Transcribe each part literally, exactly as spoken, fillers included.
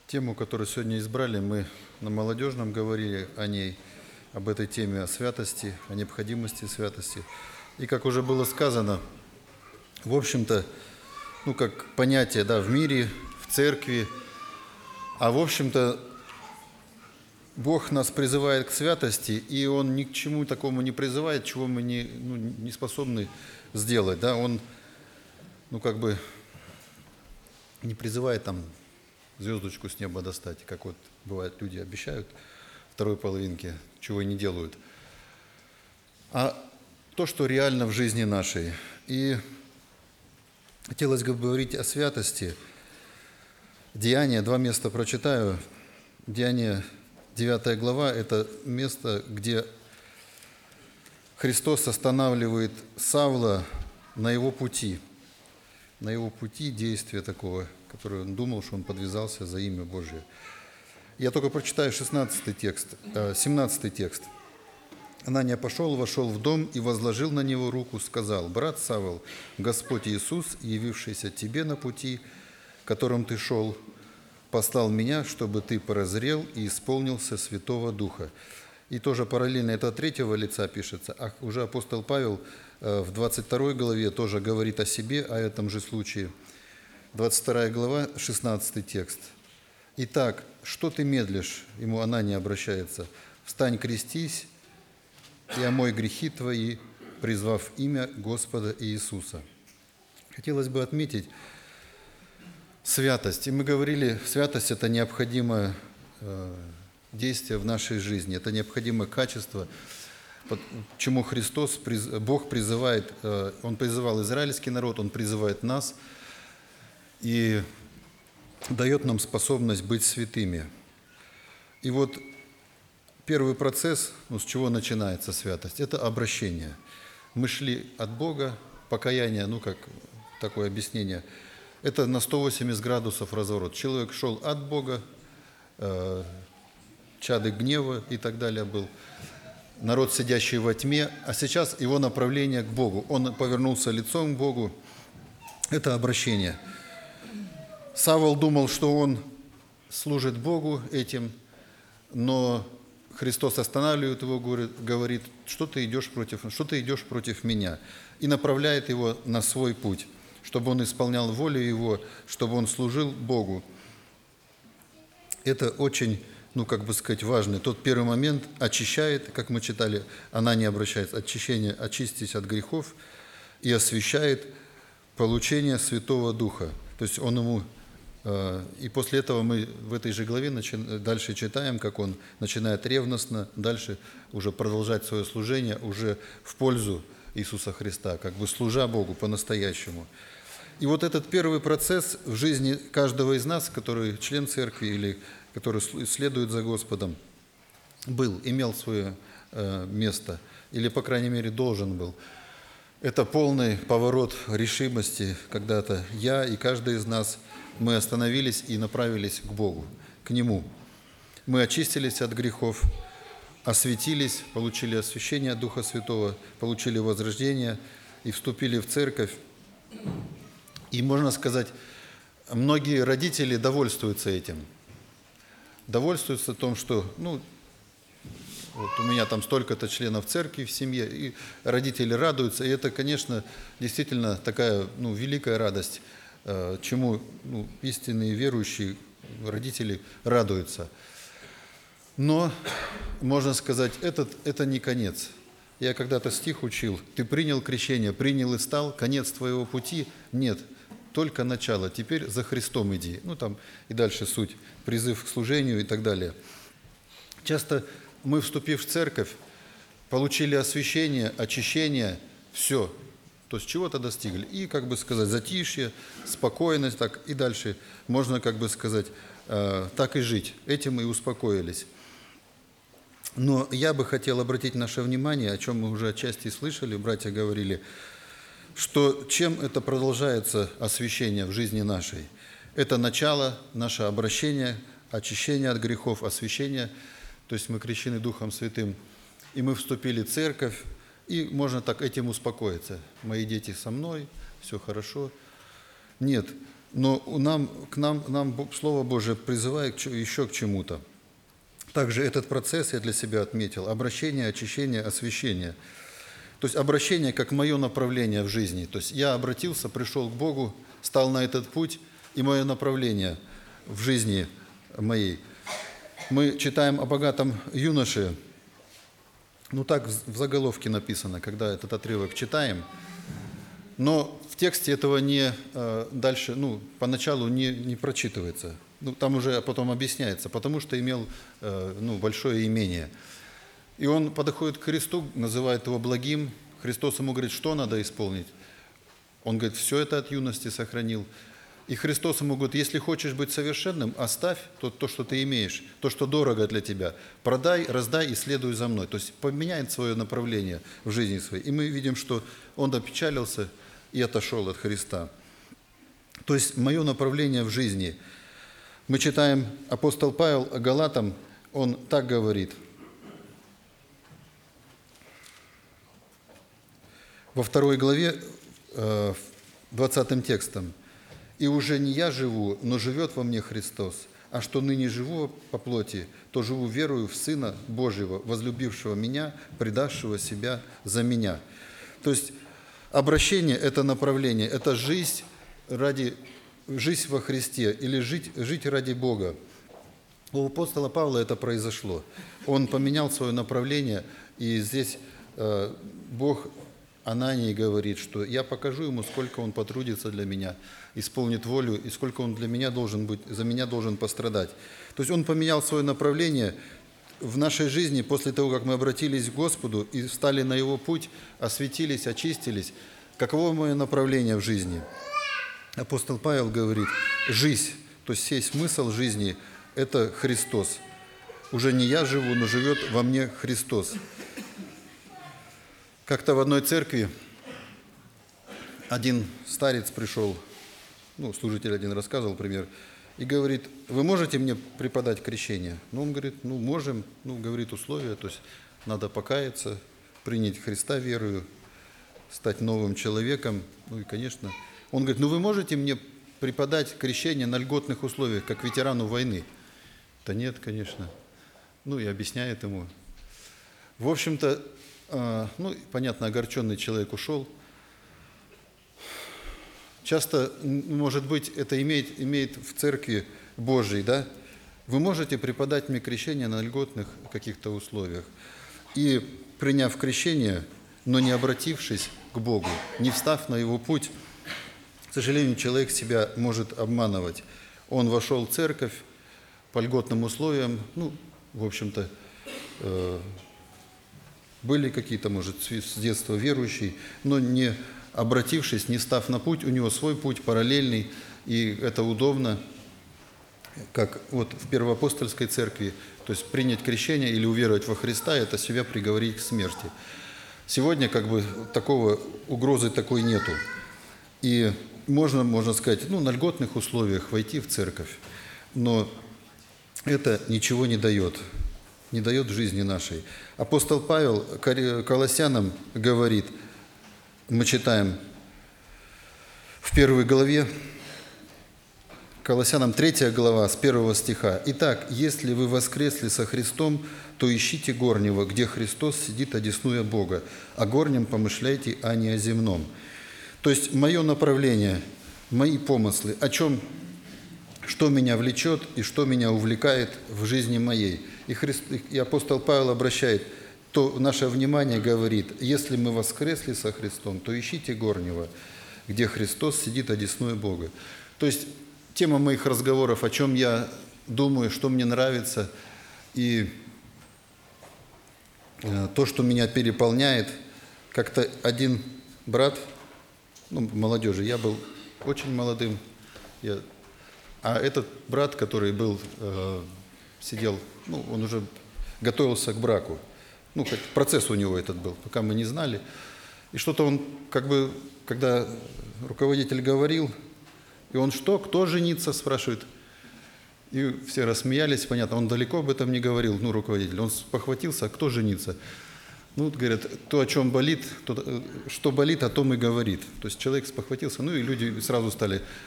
Тему, которую сегодня избрали, мы на молодежном говорили о ней, об этой теме, о святости, о необходимости святости. И как уже было сказано, в общем-то, ну как понятие, да, в мире, в церкви, а в общем-то Бог нас призывает к святости, и Он ни к чему такому не призывает, чего мы не, ну, не способны сделать, да, Он, ну как бы не призывает там звездочку с неба достать, как вот бывает, люди обещают второй половинке, чего и не делают. А то, что реально в жизни нашей. И хотелось бы говорить о святости. Деяния, два места прочитаю. Деяния, девятая глава, это место, где Христос останавливает Савла на его пути, на его пути действия такого, который он думал, что он подвязался за имя Божие. Я только прочитаю шестнадцатый текст, семнадцатый текст. Анания пошел, вошел в дом и возложил на него руку, сказал: «Брат Савл, Господь Иисус, явившийся тебе на пути, которым ты шел, послал меня, чтобы ты прозрел и исполнился Святого Духа». И тоже параллельно это от третьего лица пишется, а уже апостол Павел в двадцать второй главе тоже говорит о себе, о этом же случае. двадцать вторая глава, шестнадцатый текст. «Итак, что ты медлишь?» Ему Анания обращается. «Встань, крестись, и омой грехи твои, призвав имя Господа Иисуса». Хотелось бы отметить святость. И мы говорили, святость – это необходимое действие в нашей жизни, это необходимое качество, к чему Христос, Бог призывает, Он призывал израильский народ, Он призывает нас и дает нам способность быть святыми. И вот первый процесс, ну, с чего начинается святость, это обращение. Мы шли от Бога, покаяние, ну как такое объяснение, это на сто восемьдесят градусов разворот. Человек шел от Бога, э, чады гнева и так далее был, народ, сидящий во тьме, а сейчас его направление к Богу. Он повернулся лицом к Богу. Это обращение. Савл думал, что он служит Богу этим, но Христос останавливает его, говорит, что ты идешь против, что ты идешь против меня, и направляет его на свой путь, чтобы он исполнял волю его, чтобы он служил Богу. Это очень, ну, как бы сказать, важный. Тот первый момент очищает, как мы читали, она не обращается, очищение, очистись от грехов, и освящает получение Святого Духа. То есть он ему... И после этого мы в этой же главе дальше читаем, как он начинает ревностно дальше уже продолжать свое служение уже в пользу Иисуса Христа, как бы служа Богу по-настоящему. И вот этот первый процесс в жизни каждого из нас, который член церкви или который следует за Господом, был, имел свое место, или, по крайней мере, должен был. Это полный поворот решимости, когда-то я и каждый из нас, мы остановились и направились к Богу, к Нему. Мы очистились от грехов, осветились, получили освящение от Духа Святого, получили возрождение и вступили в церковь. И, можно сказать, многие родители довольствуются этим. Довольствуются том, что, ну, вот у меня там столько-то членов церкви в семье, и родители радуются. И это, конечно, действительно такая, ну, великая радость, чему, ну, истинные верующие родители радуются. Но, можно сказать, этот, это не конец. Я когда-то стих учил: «Ты принял крещение, принял и стал, конец твоего пути нет, только начало, теперь за Христом иди». Ну, там и дальше суть, призыв к служению и так далее. Часто мы, вступив в церковь, получили освящение, очищение, все. То есть чего-то достигли. И, как бы сказать, затишье, спокойность, так и дальше можно, как бы сказать, э, так и жить. Этим и успокоились. Но я бы хотел обратить наше внимание, о чем мы уже отчасти слышали, братья говорили, что чем это продолжается освящение в жизни нашей? Это начало, наше обращение, очищение от грехов, освящение. То есть мы крещены Духом Святым, и мы вступили в церковь, и можно так этим успокоиться. Мои дети со мной, все хорошо. Нет, Но у нам, к нам, нам Бо- Слово Божие призывает к чё- еще к чему-то. Также этот процесс я для себя отметил. Обращение, очищение, освящение. То есть обращение как мое направление в жизни. То есть я обратился, пришел к Богу, стал на этот путь, и мое направление в жизни моей. Мы читаем о богатом юноше, ну так в заголовке написано, когда этот отрывок читаем, но в тексте этого не э, дальше, ну, поначалу не, не прочитывается. Ну, там уже потом объясняется, потому что имел э, ну, большое имение. И он подходит к Христу, называет его благим. Христос ему говорит, что надо исполнить. Он говорит, все это от юности сохранил. И Христос ему говорит, если хочешь быть совершенным, оставь то, то, что ты имеешь, то, что дорого для тебя. Продай, раздай и следуй за мной. То есть поменяет свое направление в жизни своей. И мы видим, что он опечалился и отошел от Христа. То есть мое направление в жизни. Мы читаем апостол Павел о Галатам, он так говорит. Во второй главе, двадцатым текстом. «И уже не я живу, но живет во мне Христос. А что ныне живу по плоти, то живу верою в Сына Божьего, возлюбившего меня, предавшего себя за меня». То есть обращение – это направление, это жизнь ради, жизнь во Христе или жить, жить ради Бога. У апостола Павла это произошло. Он поменял свое направление, и здесь э, Бог Анании говорит, что я покажу ему, сколько он потрудится для меня, исполнит волю, и сколько он для меня должен быть, за меня должен пострадать. То есть он поменял свое направление в нашей жизни после того, как мы обратились к Господу и встали на Его путь, осветились, очистились. Каково мое направление в жизни? Апостол Павел говорит, жизнь, то есть сей смысл жизни – это Христос. Уже не я живу, но живет во мне Христос. Как-то в одной церкви один старец пришел, ну, служитель один рассказывал пример, и говорит, вы можете мне преподать крещение? Ну, он говорит, ну, можем, ну, говорит условия, то есть надо покаяться, принять Христа верою, стать новым человеком, ну и, конечно, он говорит, ну, вы можете мне преподать крещение на льготных условиях, как ветерану войны? Да нет, конечно. Ну, и объясняет ему. В общем-то, ну, понятно, огорченный человек ушел. Часто, может быть, это имеет, имеет в церкви Божьей, да? Вы можете преподать мне крещение на льготных каких-то условиях. И приняв крещение, но не обратившись к Богу, не встав на Его путь, к сожалению, человек себя может обманывать. Он вошел в церковь по льготным условиям, ну, в общем-то, э были какие-то, может, с детства верующие, но не обратившись, не став на путь, у него свой путь параллельный, и это удобно, как вот в Первоапостольской церкви, то есть принять крещение или уверовать во Христа, это себя приговорить к смерти. Сегодня как бы такого, угрозы такой нету. И можно, можно сказать, ну, на льготных условиях войти в церковь, но это ничего не дает. не дает в жизни нашей. Апостол Павел Колоссянам говорит, мы читаем в первой главе, Колоссянам третья глава, с первого стиха. «Итак, если вы воскресли со Христом, то ищите горнего, где Христос сидит, одесную Бога, о горнем помышляйте, а не о земном». То есть мое направление, мои помыслы, о чем, что меня влечет и что меня увлекает в жизни моей. И, Христ, и апостол Павел обращает, то наше внимание говорит, если мы воскресли со Христом, то ищите горнего, где Христос сидит, одесную Бога. То есть тема моих разговоров, о чем я думаю, что мне нравится, и то, что меня переполняет. Как-то один брат, ну, молодежи, я был очень молодым, я, а этот брат, который был, э, сидел, ну, он уже готовился к браку, ну, хоть процесс у него этот был, пока мы не знали. И что-то он, как бы, когда руководитель говорил, и он что, кто женится, спрашивает. И все рассмеялись, понятно, он далеко об этом не говорил, ну, руководитель. Он похватился, а кто женится? Ну, говорят, то, о чем болит, то, что болит, о том и говорит. То есть человек спохватился, ну, и люди сразу стали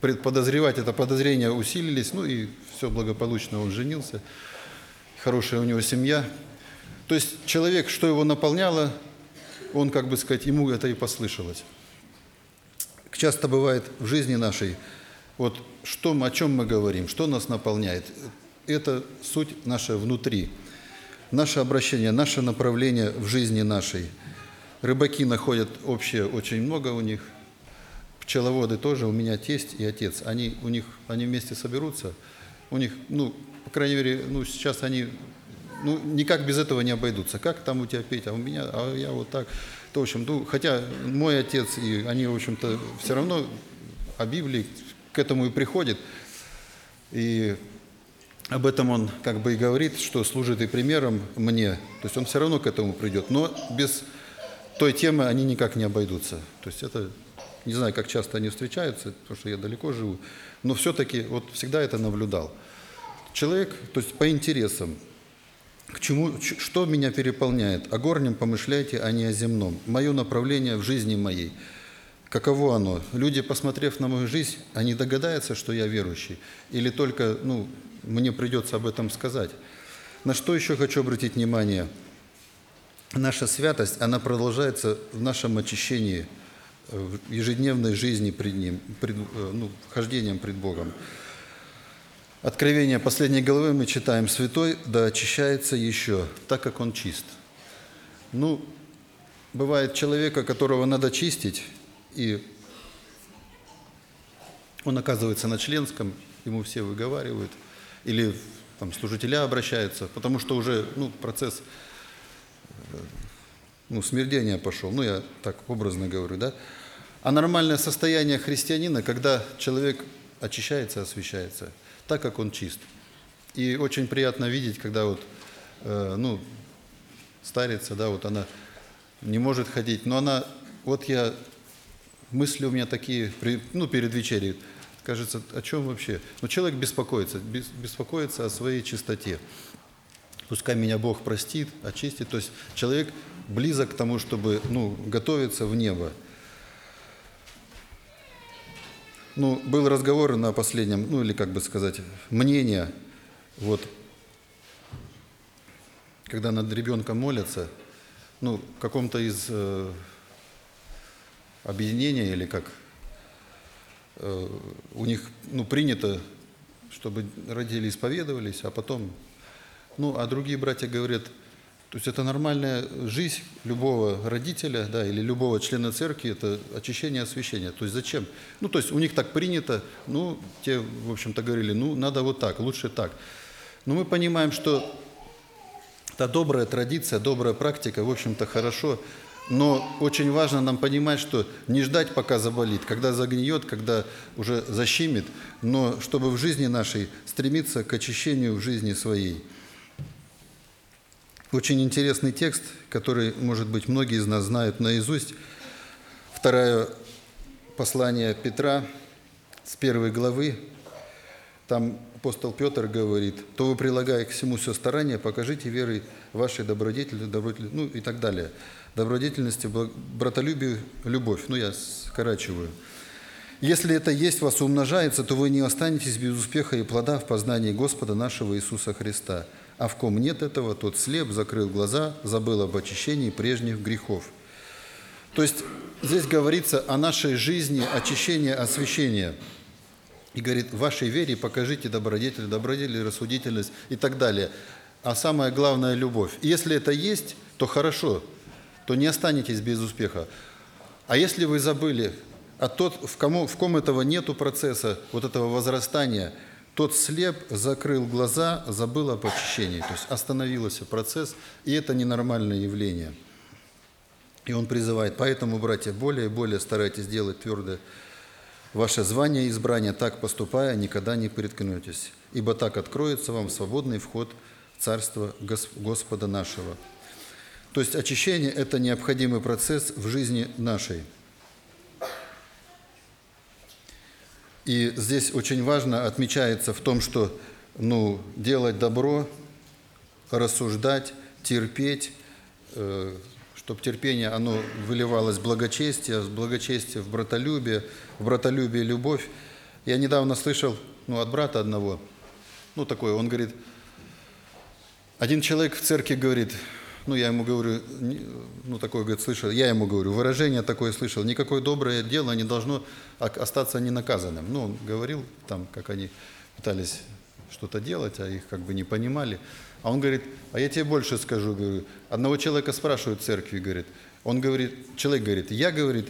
подозревать, это подозрения усилились, ну и все благополучно, он женился, хорошая у него семья. То есть человек, что его наполняло, он, как бы сказать, ему это и послышалось. Часто бывает в жизни нашей, вот что, о чем мы говорим, что нас наполняет, это суть наша внутри, наше обращение, наше направление в жизни нашей. Рыбаки находят общее очень много у них, пчеловоды тоже, у меня тесть и отец, они, у них, они вместе соберутся, у них, ну, по крайней мере, ну, сейчас они, ну, никак без этого не обойдутся. Как там у тебя петь, а у меня, а я вот так. То, в общем, ну, хотя мой отец, и они, в общем-то, все равно о Библии к этому и приходят. И об этом он как бы и говорит, что служит и примером мне. То есть он все равно к этому придет. Но без той темы они никак не обойдутся. То есть это, не знаю, как часто они встречаются, потому что я далеко живу, но все-таки вот всегда это наблюдал. Человек, то есть по интересам, к чему, что меня переполняет? О горнем помышляйте, а не о земном. Мое направление в жизни моей. Каково оно? Люди, посмотрев на мою жизнь, они догадаются, что я верующий? Или только, ну, мне придется об этом сказать? На что еще хочу обратить внимание? Наша святость, она продолжается в нашем очищении, в ежедневной жизни пред Ним, пред, ну, хождением пред Богом. Откровение последней главы мы читаем: «Святой да очищается еще, так как он чист». Ну, бывает человека, которого надо чистить, и он оказывается на членском, ему все выговаривают, или там служителя обращаются, потому что уже, ну, процесс, ну, смердения пошел, ну, я так образно говорю, да. А нормальное состояние христианина, когда человек очищается, освящается, так как он чист. И очень приятно видеть, когда вот, э, ну, старица, да, вот она не может ходить, но она, вот я, мысли у меня такие, ну, перед вечерей, кажется, о чем вообще? Ну, человек беспокоится, беспокоится о своей чистоте. Пускай меня Бог простит, очистит. То есть человек близок к тому, чтобы, ну, готовиться в небо. Ну, был разговор на последнем, ну, или, как бы сказать, мнение, вот, когда над ребенком молятся, ну, в каком-то из э, объединений, или как, э, у них, ну, принято, чтобы родители исповедовались, а потом, ну, а другие братья говорят, то есть это нормальная жизнь любого родителя, да, или любого члена церкви, это очищение, освящение. То есть зачем? Ну, то есть у них так принято, ну, те, в общем-то, говорили, ну, надо вот так, лучше так. Но мы понимаем, что это добрая традиция, добрая практика, в общем-то, хорошо, но очень важно нам понимать, что не ждать, пока заболит, когда загниет, когда уже защемит, но чтобы в жизни нашей стремиться к очищению в жизни своей. Очень интересный текст, который, может быть, многие из нас знают наизусть. Второе послание Петра с первой главы. Там апостол Петр говорит: «То вы, прилагая к всему все старание, покажите верой вашей добродетели, добродетели, ну и так далее. Добродетельности, братолюбию, любовь». Ну, я скорачиваю. «Если это есть в вас умножается, то вы не останетесь без успеха и плода в познании Господа нашего Иисуса Христа. А в ком нет этого, тот слеп, закрыл глаза, забыл об очищении прежних грехов». То есть здесь говорится о нашей жизни, очищения, освящения. И говорит: в вашей вере покажите добродетель, добродетель, рассудительность и так далее. А самое главное – любовь. И если это есть, то хорошо, то не останетесь без успеха. А если вы забыли, а тот, в ком, в ком этого нету процесса, вот этого возрастания, тот слеп, закрыл глаза, забыл об очищении. То есть остановился процесс, и это ненормальное явление. И он призывает: поэтому, братья, более и более старайтесь делать твердое ваше звание и избрание, так поступая, никогда не приткнетесь, ибо так откроется вам свободный вход в Царство Господа нашего. То есть очищение – это необходимый процесс в жизни нашей. И здесь очень важно отмечается в том, что, ну, делать добро, рассуждать, терпеть, э, чтобы терпение, оно выливалось в благочестие, в благочестие в братолюбие, в братолюбие любовь. Я недавно слышал, ну, от брата одного, ну, такое, он говорит, один человек в церкви говорит, ну, я ему говорю, ну, такое, говорит, слышал, я ему говорю, выражение такое слышал, никакое доброе дело не должно остаться ненаказанным. Ну, он говорил там, как они пытались что-то делать, а их как бы не понимали. А он говорит, а я тебе больше скажу, говорю, одного человека спрашивают в церкви, говорит, он говорит, человек говорит, я, говорит,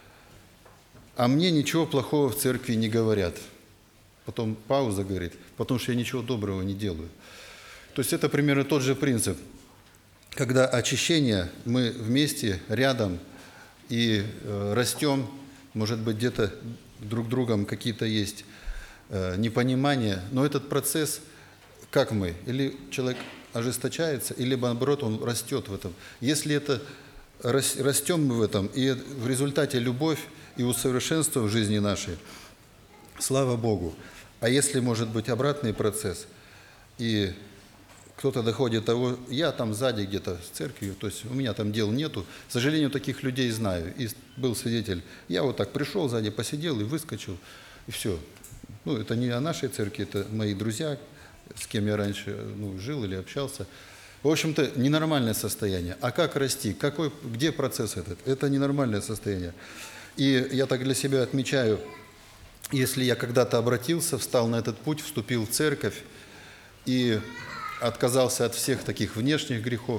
а мне ничего плохого в церкви не говорят. Потом пауза, говорит, потому что я ничего доброго не делаю. То есть это примерно тот же принцип. Когда очищение, мы вместе, рядом и э, растем, может быть, где-то друг другом какие-то есть э, непонимания, но этот процесс, как мы, или человек ожесточается, или наоборот он растет в этом. Если это растем мы в этом, и в результате любовь и усовершенство в жизни нашей, слава Богу. А если может быть обратный процесс, и кто-то доходит до того, я там сзади где-то с церковью, то есть у меня там дел нету. К сожалению, таких людей знаю. И был свидетель. Я вот так пришел сзади, посидел и выскочил, и все. Ну, это не о нашей церкви, это мои друзья, с кем я раньше ну, жил или общался. В общем-то, ненормальное состояние. А как расти? Какой, где процесс этот? Это ненормальное состояние. И я так для себя отмечаю, если я когда-то обратился, встал на этот путь, вступил в церковь и отказался от всех таких внешних грехов,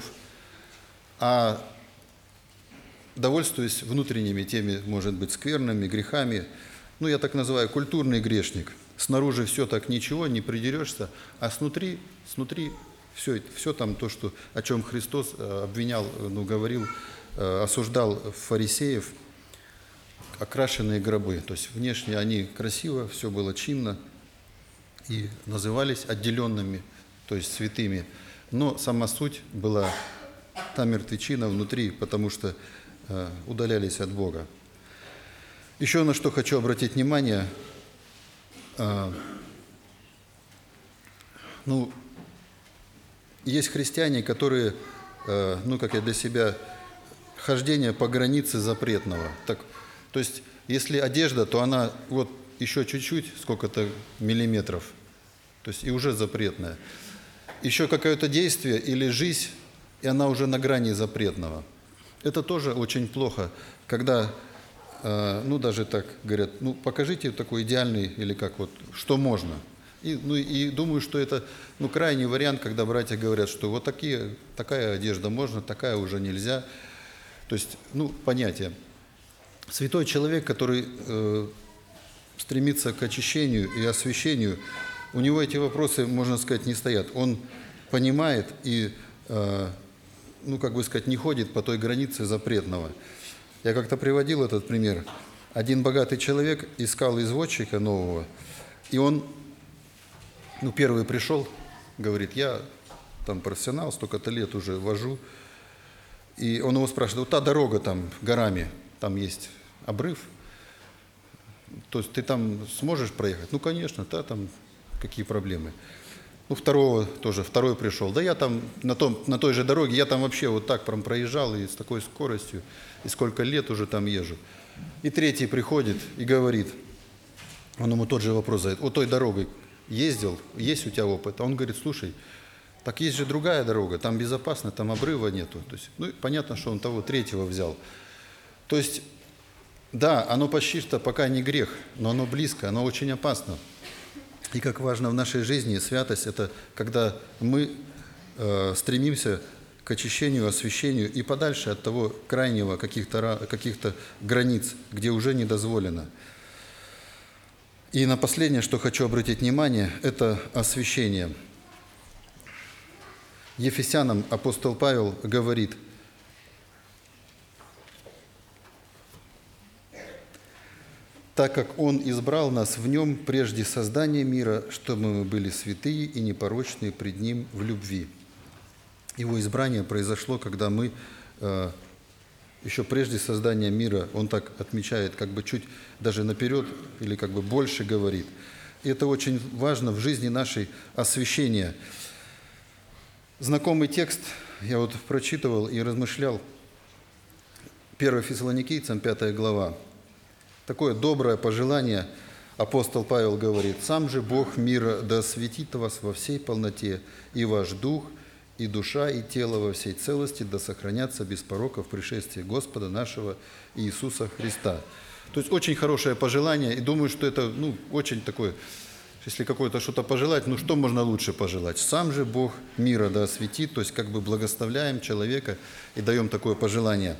а довольствуюсь внутренними теми, может быть, скверными грехами, ну, я так называю, культурный грешник. Снаружи все так ничего, не придерешься, а снутри, снутри все, все там то, что, о чем Христос обвинял, ну, говорил, осуждал фарисеев, окрашенные гробы. То есть внешне они красиво, все было чинно и назывались отделенными, то есть святыми. Но сама суть была та мертвечина внутри, потому что э, удалялись от Бога. Еще на что хочу обратить внимание. Э, ну, есть христиане, которые, э, ну, как я для себя, хождение по границе запретного. Так, то есть, если одежда, то она вот еще чуть-чуть, сколько-то миллиметров, то есть и уже запретная. Еще какое-то действие или жизнь, и она уже на грани запретного. Это тоже очень плохо, когда, э, ну, даже так говорят, ну, покажите такой идеальный, или как вот, что можно. И, ну, и думаю, что это, ну, крайний вариант, когда братья говорят, что вот такие, такая одежда можно, такая уже нельзя. То есть, ну, понятие. Святой человек, который э, стремится к очищению и освящению, у него эти вопросы, можно сказать, не стоят. Он понимает и, э, ну, как бы сказать, не ходит по той границе запретного. Я как-то приводил этот пример. Один богатый человек искал извозчика нового, и он, ну, первый пришел, говорит, я там профессионал, столько-то лет уже вожу. И он его спрашивает, вот та дорога там горами, там есть обрыв, то есть ты там сможешь проехать? Ну, конечно, да, там какие проблемы. Ну, второго тоже, второй пришел. Да я там на, том, на той же дороге, я там вообще вот так прям проезжал и с такой скоростью, и сколько лет уже там езжу. И третий приходит и говорит, он ему тот же вопрос задает, вот той дорогой ездил, есть у тебя опыт? А он говорит, слушай, так есть же другая дорога, там безопасно, там обрыва нету. То есть, ну, понятно, что он того третьего взял. То есть, да, оно почти что пока не грех, но оно близко, оно очень опасно. И как важно в нашей жизни святость, это когда мы э, стремимся к очищению, освящению и подальше от того крайнего каких-то каких-то границ, где уже не дозволено. И на последнее, что хочу обратить внимание, это освящение. Ефесянам апостол Павел говорит, так как Он избрал нас в Нем прежде создания мира, чтобы мы были святые и непорочные пред Ним в любви. Его избрание произошло, когда мы, э, еще прежде создания мира, он так отмечает, как бы чуть даже наперед, или как бы больше говорит. И это очень важно в жизни нашей освящения. Знакомый текст, я вот прочитывал и размышлял, первое Фессалоникийцам, пятая глава. Такое доброе пожелание апостол Павел говорит: «Сам же Бог мира да осветит вас во всей полноте, и ваш дух, и душа, и тело во всей целости да сохранятся без порока в пришествии Господа нашего Иисуса Христа». То есть очень хорошее пожелание, и думаю, что это ну, очень такое, если какое-то что-то пожелать, ну что можно лучше пожелать? «Сам же Бог мира да осветит», то есть как бы благословляем человека и даем такое пожелание.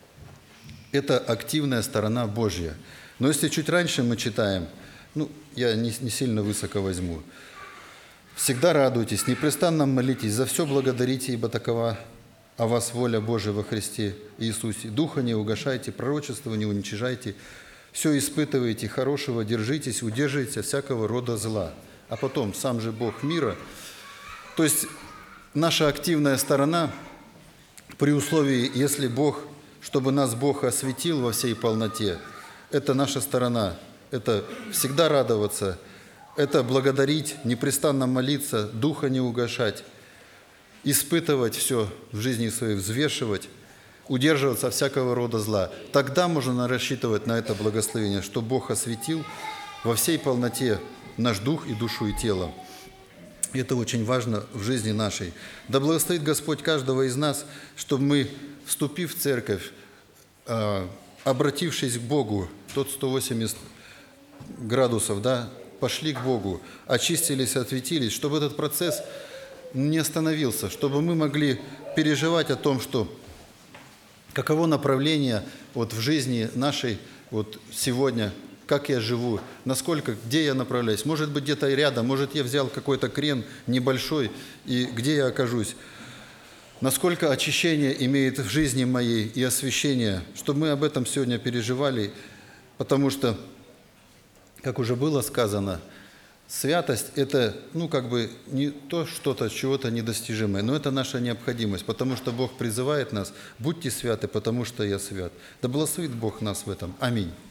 Это активная сторона Божья. Но если чуть раньше мы читаем, ну, я не, не сильно высоко возьму. «Всегда радуйтесь, непрестанно молитесь, за все благодарите, ибо такова о вас воля Божия во Христе Иисусе. Духа не угашайте, пророчества не уничижайте, все испытывайте, хорошего держитесь, удерживайте всякого рода зла». А потом «Сам же Бог мира». То есть наша активная сторона при условии, если Бог, чтобы нас Бог осветил во всей полноте, это наша сторона, это всегда радоваться, это благодарить, непрестанно молиться, духа не угашать, испытывать все в жизни своей, взвешивать, удерживаться от всякого рода зла. Тогда можно рассчитывать на это благословение, что Бог осветил во всей полноте наш дух и душу и тело. И это очень важно в жизни нашей. Да благословит Господь каждого из нас, чтобы мы, вступив в церковь, обратившись к Богу, тот сто восемьдесят градусов, да, пошли к Богу, очистились, осветились, чтобы этот процесс не остановился, чтобы мы могли переживать о том, что каково направление вот в жизни нашей вот сегодня, как я живу, насколько, где я направляюсь. Может быть, где-то рядом, может, я взял какой-то крен небольшой, и где я окажусь. Насколько очищение имеет в жизни моей и освящение, чтобы мы об этом сегодня переживали, потому что, как уже было сказано, святость – это, ну, как бы не то что-то, чего-то недостижимое, но это наша необходимость, потому что Бог призывает нас: «Будьте святы, потому что я свят». Да благословит Бог нас в этом. Аминь.